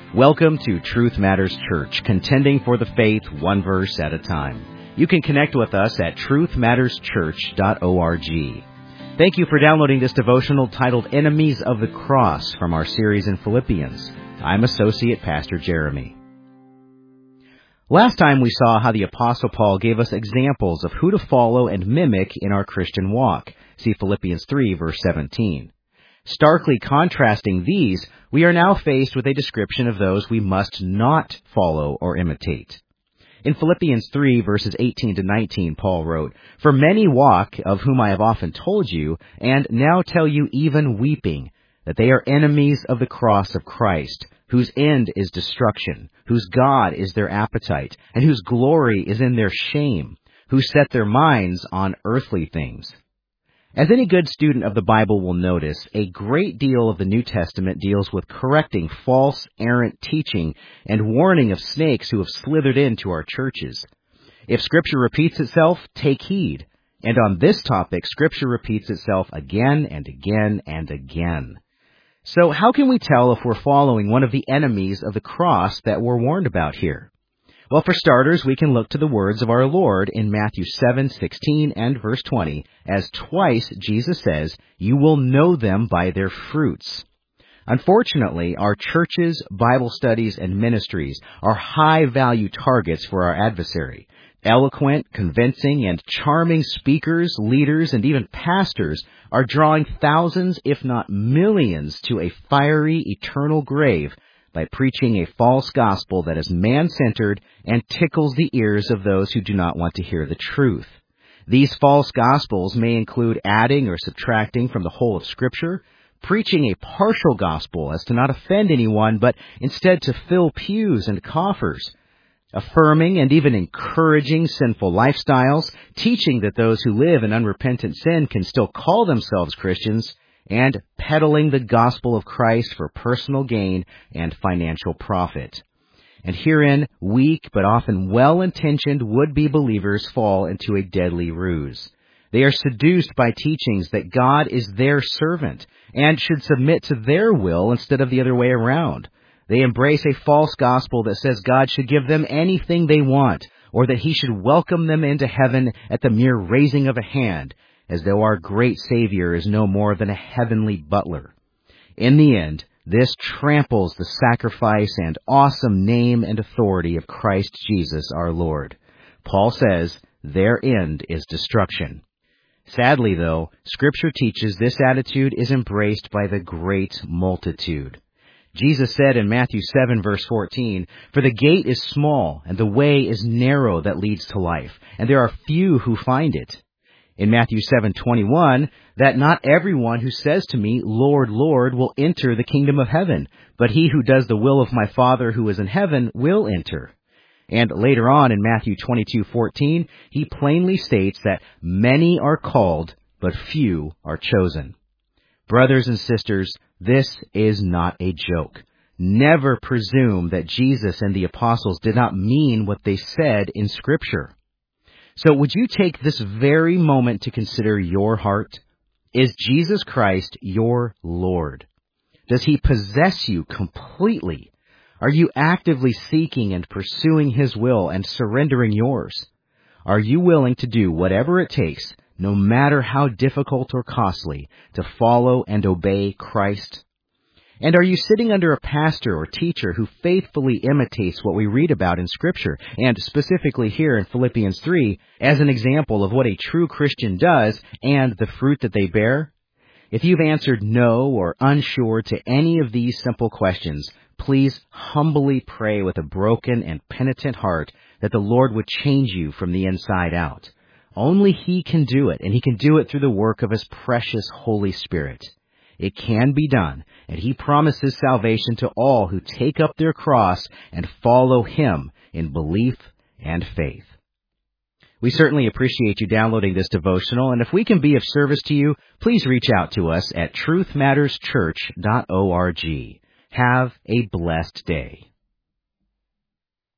Welcome to Truth Matters Church, contending for the faith one verse at a time. You can connect with us at truthmatterschurch.org. Thank you for downloading this devotional titled Enemies of the Cross from our series in Philippians. I'm Associate Pastor Jeremy. Last time we saw how the Apostle Paul gave us examples of who to follow and mimic in our Christian walk. See Philippians 3, verse 17. Starkly contrasting these, we are now faced with a description of those we must not follow or imitate. In Philippians 3, verses 18 to 19, Paul wrote, "For many walk, of whom I have often told you, and now tell you even weeping, that they are enemies of the cross of Christ, whose end is destruction, whose God is their appetite, and whose glory is in their shame, who set their minds on earthly things." As any good student of the Bible will notice, a great deal of the New Testament deals with correcting false, errant teaching and warning of snakes who have slithered into our churches. If Scripture repeats itself, take heed. And on this topic, Scripture repeats itself again and again and again. So how can we tell if we're following one of the enemies of the cross that we're warned about here? Well, for starters, we can look to the words of our Lord in Matthew 7:16 and verse 20, as twice Jesus says, "You will know them by their fruits." Unfortunately, our churches, Bible studies, and ministries are high-value targets for our adversary. Eloquent, convincing, and charming speakers, leaders, and even pastors are drawing thousands, if not millions, to a fiery, eternal grave by preaching a false gospel that is man-centered and tickles the ears of those who do not want to hear the truth. These false gospels may include adding or subtracting from the whole of Scripture, preaching a partial gospel as to not offend anyone, but instead to fill pews and coffers, affirming and even encouraging sinful lifestyles, teaching that those who live in unrepentant sin can still call themselves Christians, and peddling the gospel of Christ for personal gain and financial profit. And herein, weak but often well-intentioned would-be believers fall into a deadly ruse. They are seduced by teachings that God is their servant and should submit to their will instead of the other way around. They embrace a false gospel that says God should give them anything they want, or that He should welcome them into heaven at the mere raising of a hand, as though our great Savior is no more than a heavenly butler. In the end, this tramples the sacrifice and awesome name and authority of Christ Jesus our Lord. Paul says, their end is destruction. Sadly, though, Scripture teaches this attitude is embraced by the great multitude. Jesus said in Matthew 7, verse 14, "For the gate is small, and the way is narrow that leads to life, and there are few who find it." In Matthew 7:21, that not everyone who says to me, "Lord, Lord," will enter the kingdom of heaven, but he who does the will of my Father who is in heaven will enter. And later on in Matthew 22:14, he plainly states that many are called, but few are chosen. Brothers and sisters, this is not a joke. Never presume that Jesus and the apostles did not mean what they said in Scripture. So would you take this very moment to consider your heart? Is Jesus Christ your Lord? Does He possess you completely? Are you actively seeking and pursuing His will and surrendering yours? Are you willing to do whatever it takes, no matter how difficult or costly, to follow and obey Christ? And are you sitting under a pastor or teacher who faithfully imitates what we read about in Scripture, and specifically here in Philippians 3, as an example of what a true Christian does and the fruit that they bear? If you've answered no or unsure to any of these simple questions, please humbly pray with a broken and penitent heart that the Lord would change you from the inside out. Only He can do it, and He can do it through the work of His precious Holy Spirit. It can be done, and He promises salvation to all who take up their cross and follow Him in belief and faith. We certainly appreciate you downloading this devotional, and if we can be of service to you, please reach out to us at truthmatterschurch.org. Have a blessed day.